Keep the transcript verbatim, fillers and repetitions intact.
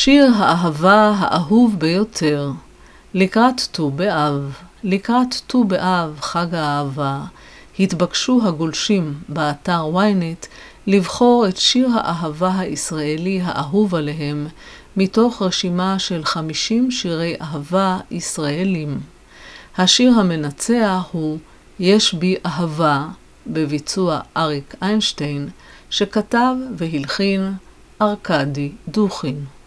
שיר האהבה האהוב ביותר. לקראת ט"ו באב. לקראת ט"ו באב, חג האהבה, התבקשו הגולשים באתר ynet לבחור את שיר האהבה הישראלי האהוב עליהם מתוך רשימה של חמישים שירי אהבה ישראלים. השיר המנצח הוא "יש בי אהבה" בביצוע אריק איינשטיין, שכתב והלחין ארקדי דוכין.